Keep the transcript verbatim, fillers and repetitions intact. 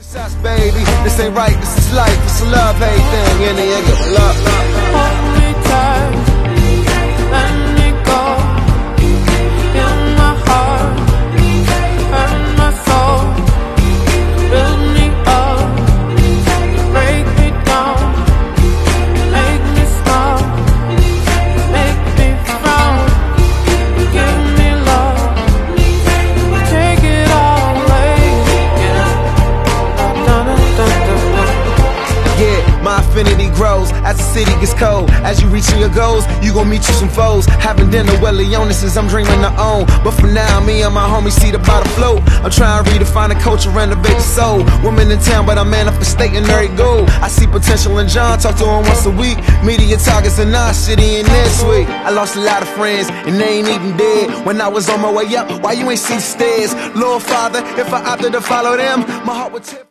Success, baby. This ain't right, this is life. It's a love hate thing. In the end, good luck. Hold me tight, let me go. In my heart, hurt my soul. Build me up, break me down. Make me smile, make me frown. Give me love, take it all away. Yeah, my affinity grows as the city gets cold. As you reaching your goals, you gon' meet you some foes. Having dinner with Leona since I'm dreaming to own. But for now, me and my homies see the bottom float. I'm trying to redefine the culture, renovate the soul. Women in town, but I'm manifesting every goal. I see potential in John, talk to him once a week. Media targets in our city and this week. I lost a lot of friends, and they ain't even dead. When I was on my way up, why you ain't see the stairs? Lord Father, if I opted to follow them, my heart would tip.